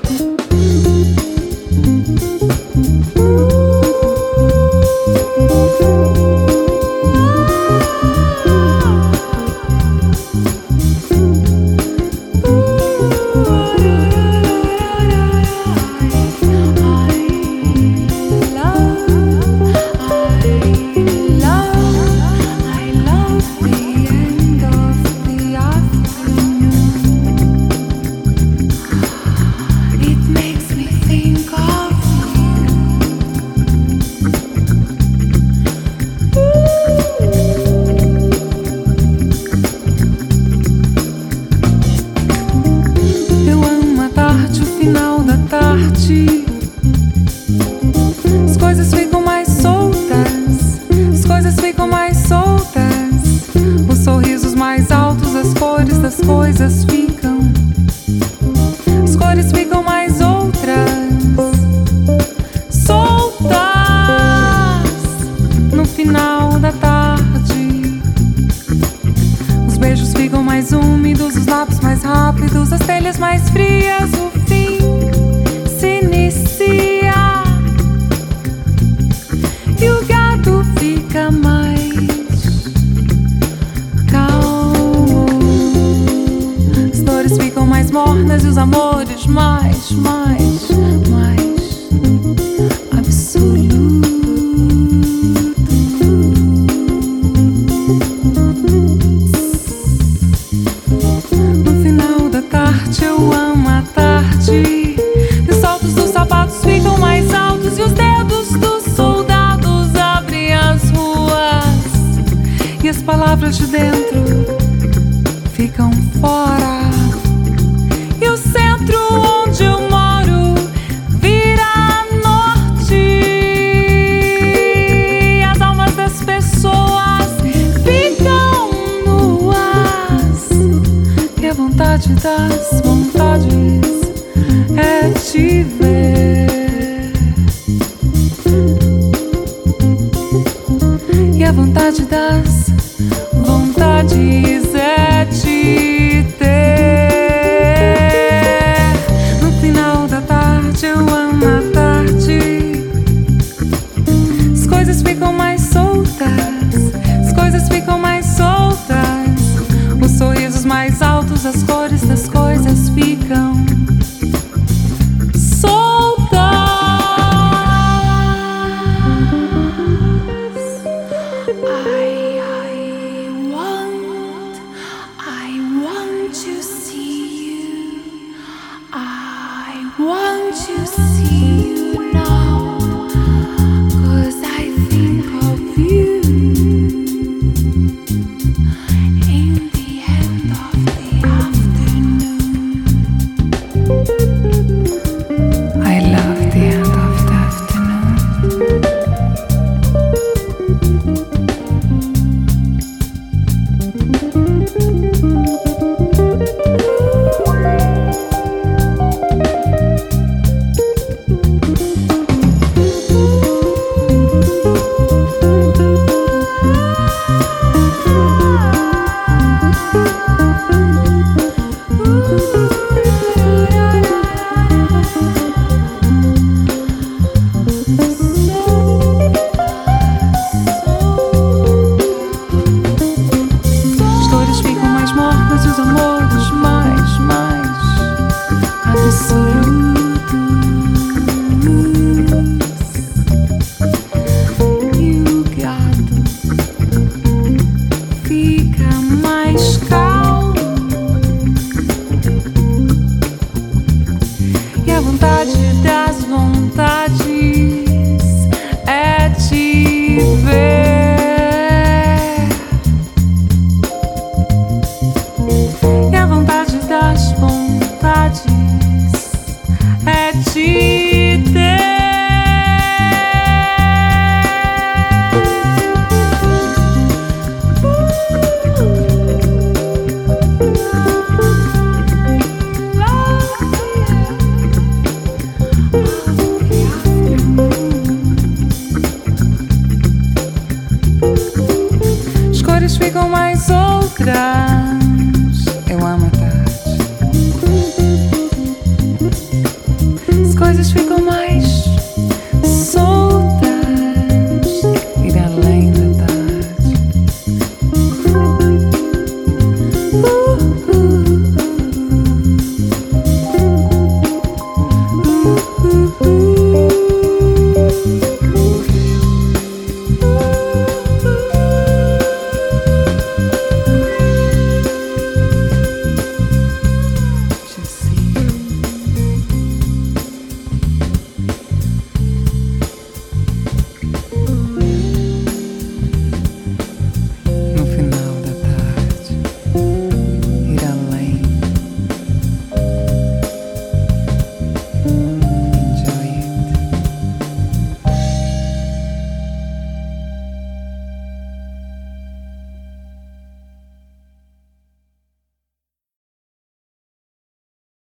As coisas ficam mais soltas, as coisas ficam mais soltas. Os sorrisos mais altos, as cores das coisas ficam. As cores ficam mais outras, soltas. No final da tarde, os beijos ficam mais úmidos, os lábios mais rápidos, as telhas mais frias. O fim se inicia e o gato fica mais calmo. As dores ficam mais mornas e os amores mais absolutos. No final da tarde eu amo a tarde. E os saltos dos sapatos ficam mais altos e os dedos dos soldados abrem as ruas. E as palavras de dentro ficam fora. E o centro onde eu moro vira norte. As almas das pessoas ficam nuas. E a vontade das vontades